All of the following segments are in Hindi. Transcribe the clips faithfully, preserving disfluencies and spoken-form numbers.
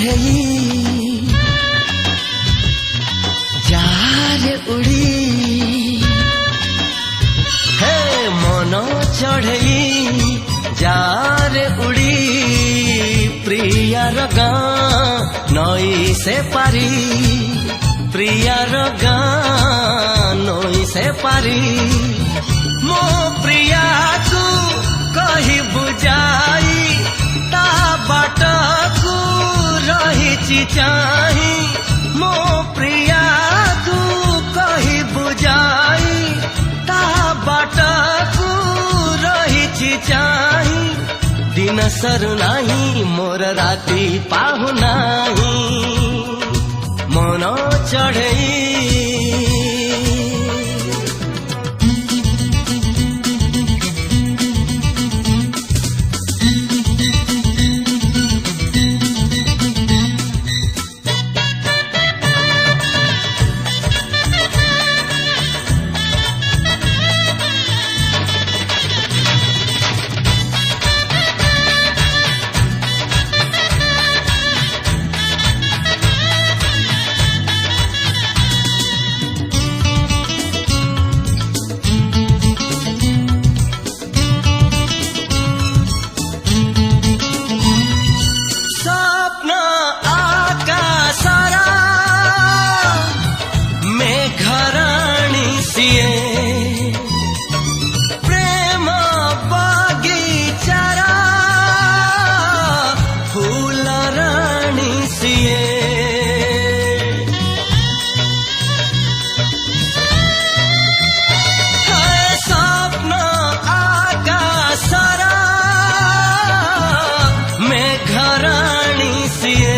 चढ़ई जार उड़ी हे मन चढ़ई जार उड़ी प्रियार गाँ नई से पारी प्रियार गाँ नई से पारी मो प्रिया को कही बुझाई ता बाट को रही चाही मो प्रिया को कही बुझाई ता बाट को रही चाही दिन सर नाही मोर राती पाहु नाही मन चढ़ई प्रेम बगीचारा फूल रानी सिए स्वप्न आकाशरा मेघ रानी सिए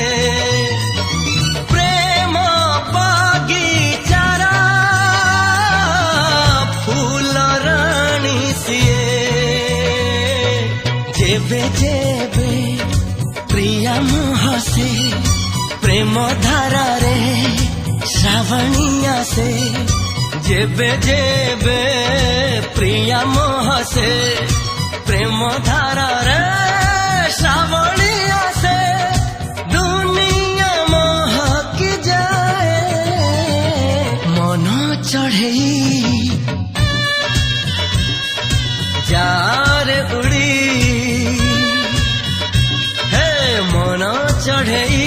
जेबे जेबे प्रिया मुहसे प्रेम धारा रे श्रावणिया से जेबे जेबे प्रिया मुहसे प्रेम धारा रे श्रावणिया से दुनिया महक जाए मन चढ़ई जार उड़ी मन चढ़ई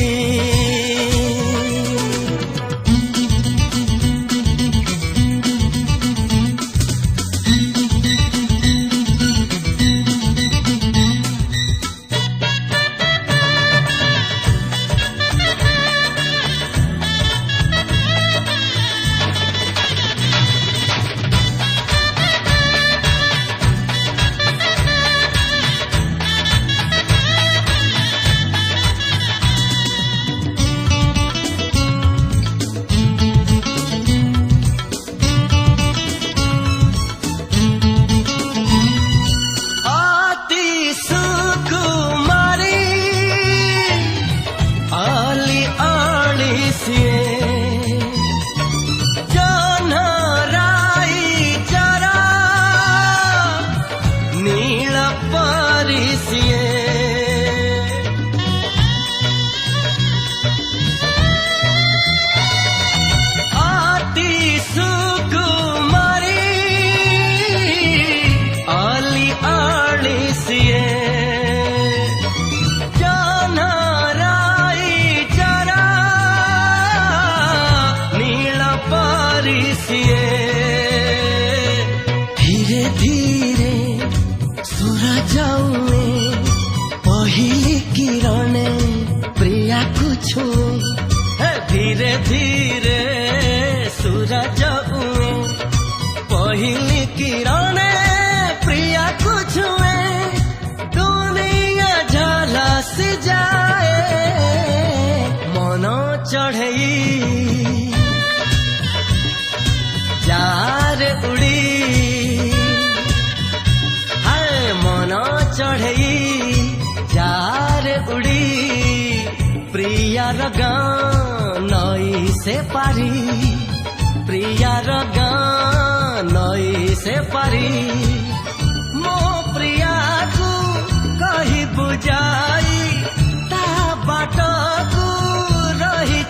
धीरे धीरे सूरज में पहली किरण प्रिया को छुए धीरे धीरे सूरज में पहली किरण प्रिया को छुए दुनिया झलस जाए मन चढ़ई जार उड़ी हाय मन चढ़ई जार उड़ी प्रियार गाँ नई से पारी प्रियार गाँ नई से पारी मो प्रिया को कही बुझाई ता बाट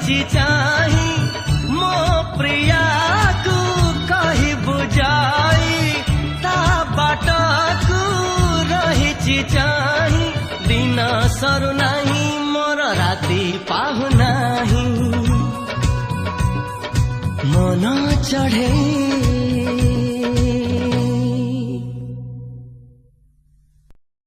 रही चाही मो प्रिया को कही बुझाई ता बाटकू रही चाही दिन सरू नाही मोर राति पाहु नाही मन चढ़े